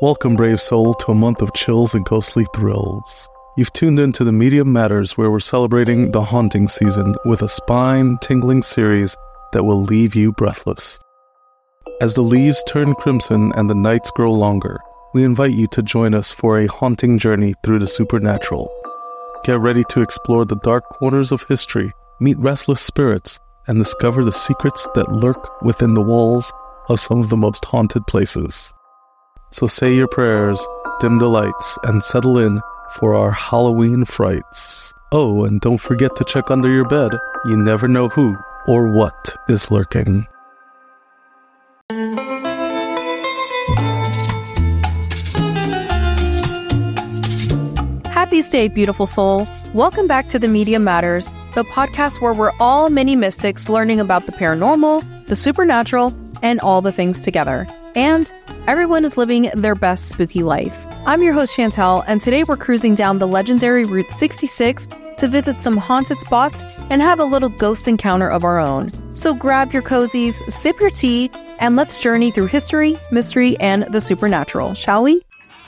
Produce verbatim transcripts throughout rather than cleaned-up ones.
Welcome, brave soul, to a month of chills and ghostly thrills. You've tuned into the Medium Matters, where we're celebrating the haunting season with a spine-tingling series that will leave you breathless. As the leaves turn crimson and the nights grow longer, we invite you to join us for a haunting journey through the supernatural. Get ready to explore the dark corners of history, meet restless spirits, and discover the secrets that lurk within the walls of some of the most haunted places. So say your prayers, dim the lights, and settle in for our Halloween frights. Oh, and don't forget to check under your bed. You never know who or what is lurking. Happy stay, beautiful soul. Welcome back to The Medium Matters, the podcast where we're all mini mystics learning about the paranormal, the supernatural, and all the things together. And everyone is living their best spooky life. I'm your host, Chantel, and today we're cruising down the legendary Route sixty-six to visit some haunted spots and have a little ghost encounter of our own. So grab your cozies, sip your tea, and let's journey through history, mystery, and the supernatural, shall we?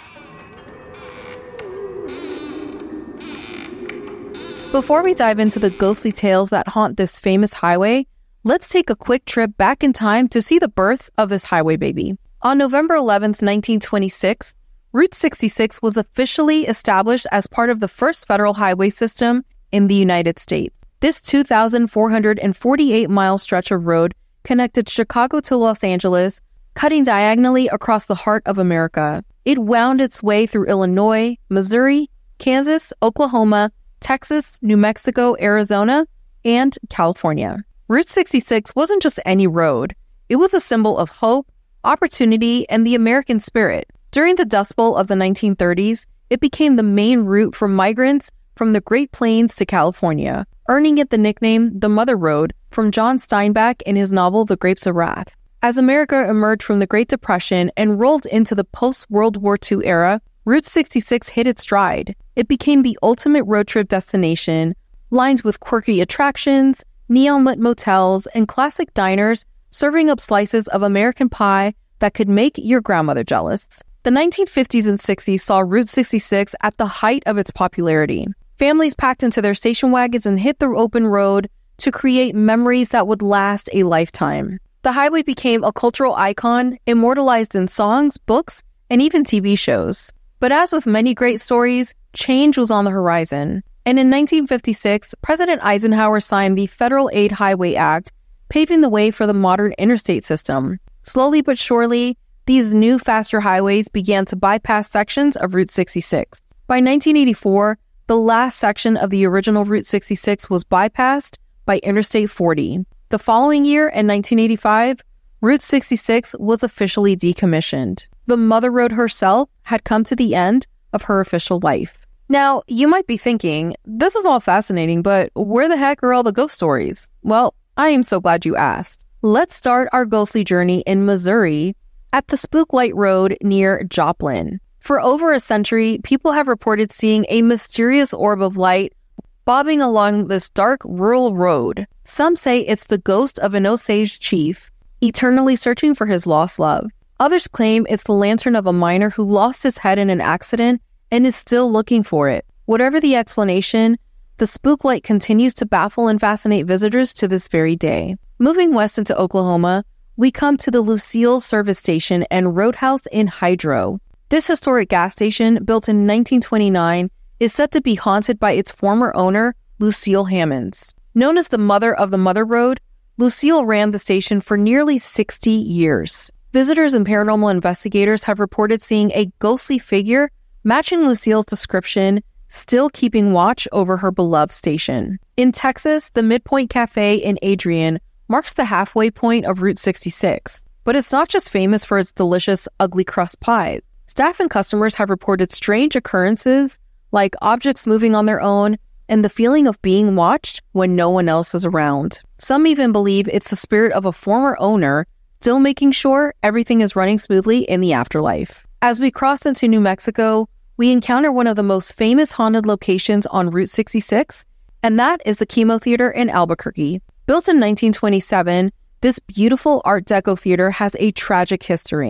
Before we dive into the ghostly tales that haunt this famous highway, let's take a quick trip back in time to see the birth of this highway baby. On November eleventh, nineteen twenty-six, Route sixty-six was officially established as part of the first federal highway system in the United States. This two thousand four hundred forty-eight mile stretch of road connected Chicago to Los Angeles, cutting diagonally across the heart of America. It wound its way through Illinois, Missouri, Kansas, Oklahoma, Texas, New Mexico, Arizona, and California. Route sixty-six wasn't just any road. It was a symbol of hope, opportunity, and the American spirit. During the Dust Bowl of the nineteen thirties, it became the main route for migrants from the Great Plains to California, earning it the nickname the Mother Road from John Steinbeck in his novel The Grapes of Wrath. As America emerged from the Great Depression and rolled into the post-World War Two era, Route sixty-six hit its stride. It became the ultimate road trip destination, lined with quirky attractions, neon-lit motels, and classic diners serving up slices of American pie that could make your grandmother jealous. The nineteen fifties and sixties saw Route sixty-six at the height of its popularity. Families packed into their station wagons and hit the open road to create memories that would last a lifetime. The highway became a cultural icon, immortalized in songs, books, and even T V shows. But as with many great stories, change was on the horizon. And in nineteen fifty-six, President Eisenhower signed the Federal Aid Highway Act, paving the way for the modern interstate system. Slowly but surely, these new, faster highways began to bypass sections of Route sixty-six. By nineteen eighty-four, the last section of the original Route sixty-six was bypassed by Interstate forty. The following year, in nineteen eighty-five, Route sixty-six was officially decommissioned. The Mother Road herself had come to the end of her official life. Now, you might be thinking, this is all fascinating, but where the heck are all the ghost stories? Well, I am so glad you asked. Let's start our ghostly journey in Missouri at the Spook Light Road near Joplin. For over a century, people have reported seeing a mysterious orb of light bobbing along this dark rural road. Some say it's the ghost of an Osage chief, eternally searching for his lost love. Others claim it's the lantern of a miner who lost his head in an accident and is still looking for it. Whatever the explanation, the spook light continues to baffle and fascinate visitors to this very day. Moving west into Oklahoma, we come to the Lucille Service Station and Roadhouse in Hydro. This historic gas station, built in nineteen twenty-nine, is said to be haunted by its former owner, Lucille Hammonds. Known as the Mother of the Mother Road, Lucille ran the station for nearly sixty years. Visitors and paranormal investigators have reported seeing a ghostly figure matching Lucille's description, still keeping watch over her beloved station. In Texas, the Midpoint Cafe in Adrian marks the halfway point of Route sixty-six. But it's not just famous for its delicious ugly crust pies. Staff and customers have reported strange occurrences like objects moving on their own and the feeling of being watched when no one else is around. Some even believe it's the spirit of a former owner still making sure everything is running smoothly in the afterlife. As we cross into New Mexico, we encounter one of the most famous haunted locations on Route sixty-six, and that is the Chemo Theater in Albuquerque. Built in nineteen twenty-seven, this beautiful Art Deco theater has a tragic history.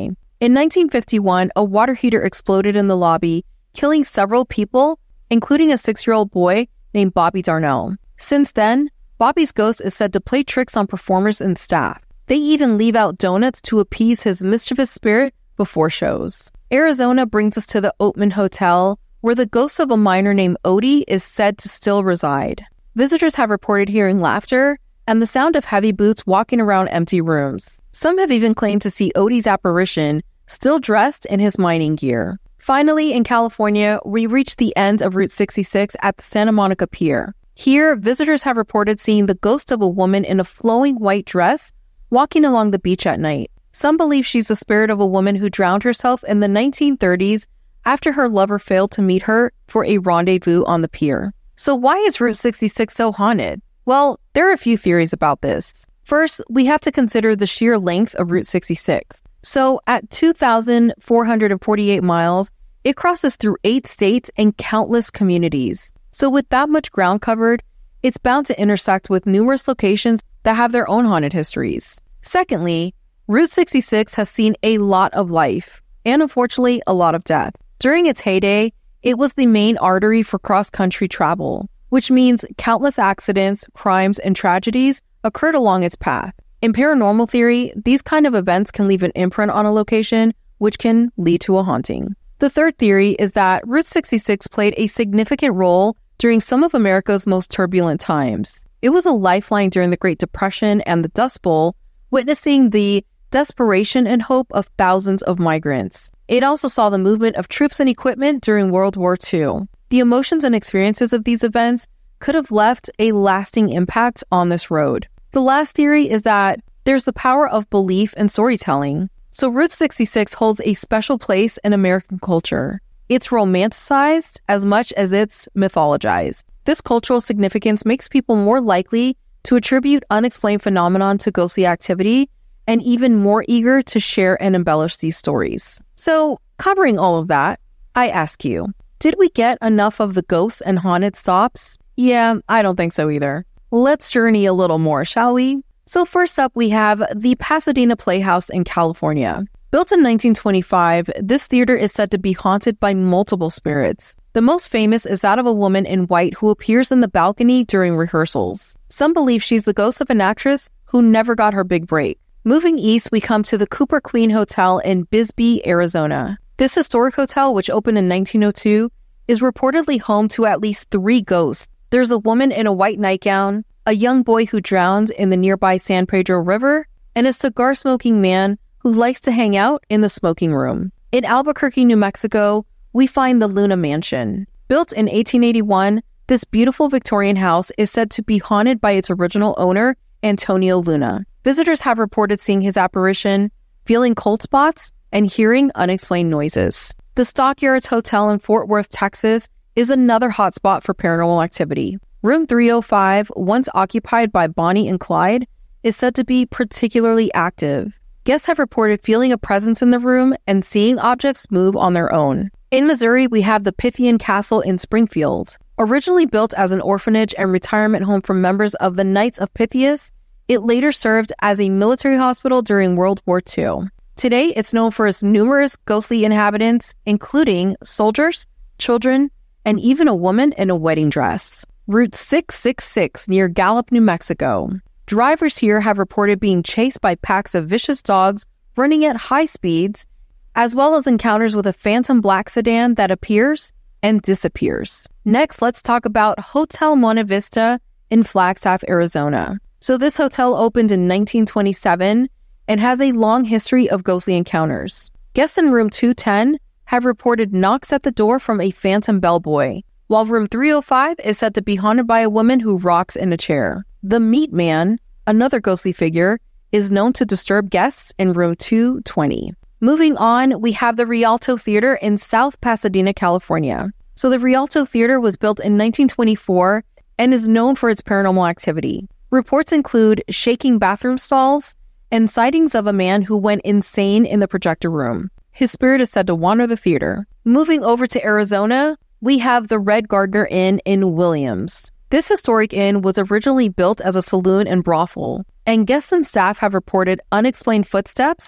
In nineteen fifty-one, a water heater exploded in the lobby, killing several people, including a six-year-old boy named Bobby Darnell. Since then, Bobby's ghost is said to play tricks on performers and staff. They even leave out donuts to appease his mischievous spirit before shows. Arizona brings us to the Oatman Hotel, where the ghost of a miner named Odie is said to still reside. Visitors have reported hearing laughter and the sound of heavy boots walking around empty rooms. Some have even claimed to see Odie's apparition still dressed in his mining gear. Finally, in California, we reach the end of Route sixty-six at the Santa Monica Pier. Here, visitors have reported seeing the ghost of a woman in a flowing white dress walking along the beach at night. Some believe she's the spirit of a woman who drowned herself in the nineteen thirties after her lover failed to meet her for a rendezvous on the pier. So why is Route sixty-six so haunted? Well, there are a few theories about this. First, we have to consider the sheer length of Route sixty-six. So at two thousand four hundred forty-eight miles, it crosses through eight states and countless communities. So with that much ground covered, it's bound to intersect with numerous locations that have their own haunted histories. Secondly, Route sixty-six has seen a lot of life, and unfortunately, a lot of death. During its heyday, it was the main artery for cross-country travel, which means countless accidents, crimes, and tragedies occurred along its path. In paranormal theory, these kind of events can leave an imprint on a location, which can lead to a haunting. The third theory is that Route sixty-six played a significant role during some of America's most turbulent times. It was a lifeline during the Great Depression and the Dust Bowl, witnessing the desperation and hope of thousands of migrants. It also saw the movement of troops and equipment during World War Two. The emotions and experiences of these events could have left a lasting impact on this road. The last theory is that there's the power of belief and storytelling. So Route sixty-six holds a special place in American culture. It's romanticized as much as it's mythologized. This cultural significance makes people more likely to attribute unexplained phenomenon to ghostly activity and even more eager to share and embellish these stories. So, covering all of that, I ask you, did we get enough of the ghosts and haunted stops? Yeah, I don't think so either. Let's journey a little more, shall we? So first up, we have the Pasadena Playhouse in California. Built in nineteen twenty-five, this theater is said to be haunted by multiple spirits. The most famous is that of a woman in white who appears in the balcony during rehearsals. Some believe she's the ghost of an actress who never got her big break. Moving east, we come to the Cooper Queen Hotel in Bisbee, Arizona. This historic hotel, which opened in nineteen oh two, is reportedly home to at least three ghosts. There's a woman in a white nightgown, a young boy who drowned in the nearby San Pedro River, and a cigar-smoking man who likes to hang out in the smoking room. In Albuquerque, New Mexico, we find the Luna Mansion. Built in eighteen eighty-one, this beautiful Victorian house is said to be haunted by its original owner, Antonio Luna. Visitors have reported seeing his apparition, feeling cold spots, and hearing unexplained noises. The Stockyards Hotel in Fort Worth, Texas, is another hotspot for paranormal activity. Room three oh five, once occupied by Bonnie and Clyde, is said to be particularly active. Guests have reported feeling a presence in the room and seeing objects move on their own. In Missouri, we have the Pythian Castle in Springfield. Originally built as an orphanage and retirement home for members of the Knights of Pythias, it later served as a military hospital during World War Two. Today, it's known for its numerous ghostly inhabitants, including soldiers, children, and even a woman in a wedding dress. Route six sixty-six near Gallup, New Mexico. Drivers here have reported being chased by packs of vicious dogs running at high speeds, as well as encounters with a phantom black sedan that appears and disappears. Next, let's talk about Hotel Monte Vista in Flagstaff, Arizona. So this hotel opened in nineteen twenty-seven and has a long history of ghostly encounters. Guests in room two ten have reported knocks at the door from a phantom bellboy, while room three oh five is said to be haunted by a woman who rocks in a chair. The Meat Man, another ghostly figure, is known to disturb guests in room two twenty. Moving on, we have the Rialto Theater in South Pasadena, California. So the Rialto Theater was built in nineteen twenty-four and is known for its paranormal activity. Reports include shaking bathroom stalls and sightings of a man who went insane in the projector room. His spirit is said to wander the theater. Moving over to Arizona, we have the Red Gardner Inn in Williams. This historic inn was originally built as a saloon and brothel, and guests and staff have reported unexplained footsteps,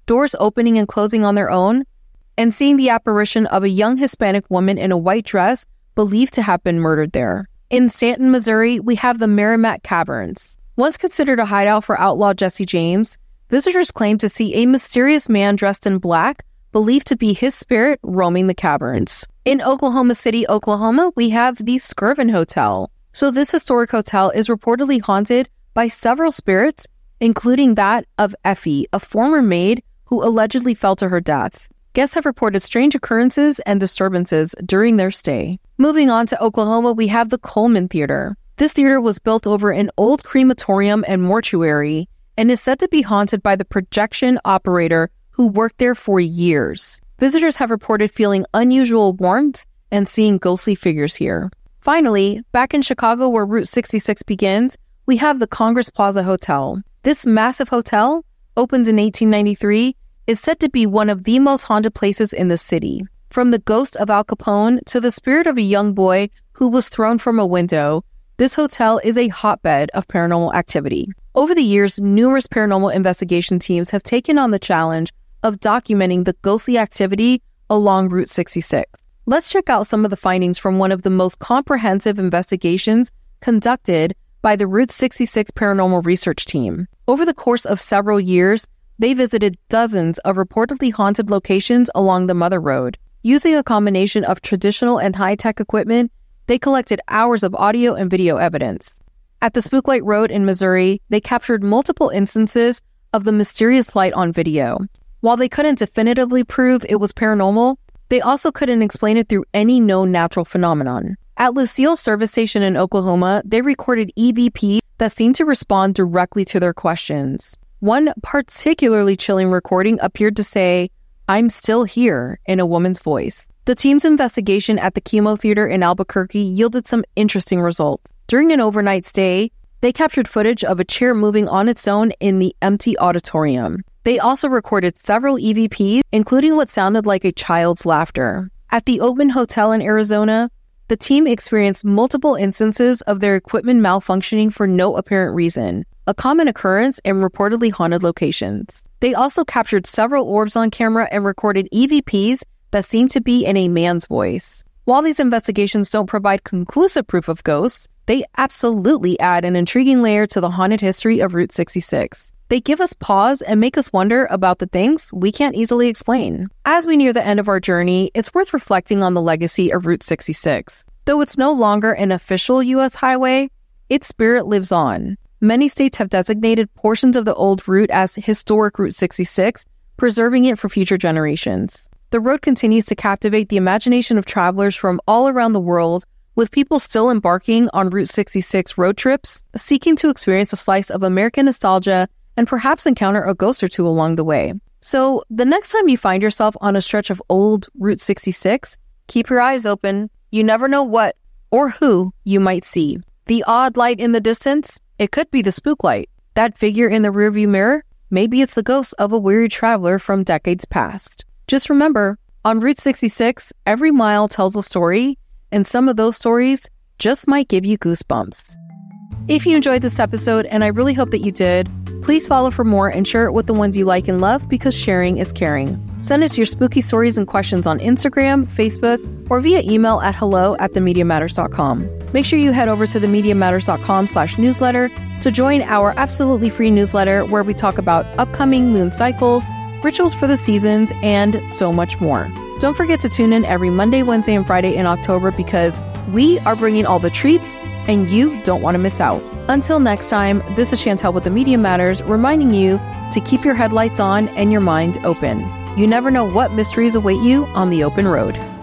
doors opening and closing on their own, and seeing the apparition of a young Hispanic woman in a white dress believed to have been murdered there. In Stanton, Missouri, we have the Merrimack Caverns. Once considered a hideout for outlaw Jesse James, visitors claim to see a mysterious man dressed in black, believed to be his spirit roaming the caverns. In Oklahoma City, Oklahoma, we have the Skirvin Hotel. So this historic hotel is reportedly haunted by several spirits, including that of Effie, a former maid who allegedly fell to her death. Guests have reported strange occurrences and disturbances during their stay. Moving on to Oklahoma, we have the Coleman Theater. This theater was built over an old crematorium and mortuary and is said to be haunted by the projection operator who worked there for years. Visitors have reported feeling unusual warmth and seeing ghostly figures here. Finally, back in Chicago where Route sixty-six begins, we have the Congress Plaza Hotel. This massive hotel, opened in eighteen ninety-three, is said to be one of the most haunted places in the city. From the ghost of Al Capone to the spirit of a young boy who was thrown from a window, this hotel is a hotbed of paranormal activity. Over the years, numerous paranormal investigation teams have taken on the challenge of documenting the ghostly activity along Route sixty-six. Let's check out some of the findings from one of the most comprehensive investigations conducted by the Route sixty-six Paranormal Research Team. Over the course of several years, they visited dozens of reportedly haunted locations along the Mother Road. Using a combination of traditional and high-tech equipment, they collected hours of audio and video evidence. At the Spooklight Road in Missouri, they captured multiple instances of the mysterious light on video. While they couldn't definitively prove it was paranormal, they also couldn't explain it through any known natural phenomenon. At Lucille Service Station in Oklahoma, they recorded E V Ps that seemed to respond directly to their questions. One particularly chilling recording appeared to say, "I'm still here," in a woman's voice. The team's investigation at the Chemo Theater in Albuquerque yielded some interesting results. During an overnight stay, they captured footage of a chair moving on its own in the empty auditorium. They also recorded several E V Ps, including what sounded like a child's laughter. At the Oatman Hotel in Arizona, the team experienced multiple instances of their equipment malfunctioning for no apparent reason, a common occurrence in reportedly haunted locations. They also captured several orbs on camera and recorded E V Ps that seemed to be in a man's voice. While these investigations don't provide conclusive proof of ghosts, they absolutely add an intriguing layer to the haunted history of Route sixty-six. They give us pause and make us wonder about the things we can't easily explain. As we near the end of our journey, it's worth reflecting on the legacy of Route sixty-six. Though it's no longer an official U S highway, its spirit lives on. Many states have designated portions of the old route as historic Route sixty-six, preserving it for future generations. The road continues to captivate the imagination of travelers from all around the world, with people still embarking on Route sixty-six road trips, seeking to experience a slice of American nostalgia and perhaps encounter a ghost or two along the way. So, the next time you find yourself on a stretch of old Route sixty-six, keep your eyes open. You never know what or who you might see. The odd light in the distance? It could be the spook light. That figure in the rearview mirror? Maybe it's the ghost of a weary traveler from decades past. Just remember, on Route sixty-six, every mile tells a story, and some of those stories just might give you goosebumps. If you enjoyed this episode, and I really hope that you did, please follow for more and share it with the ones you like and love, because sharing is caring. Send us your spooky stories and questions on Instagram, Facebook, or via email at hello at the media matters dot com. Make sure you head over to the media matters dot com slash newsletter to join our absolutely free newsletter where we talk about upcoming moon cycles, rituals for the seasons, and so much more. Don't forget to tune in every Monday, Wednesday, and Friday in October, because we are bringing all the treats and you don't want to miss out. Until next time, this is Chantel with The Media Matters, reminding you to keep your headlights on and your mind open. You never know what mysteries await you on the open road.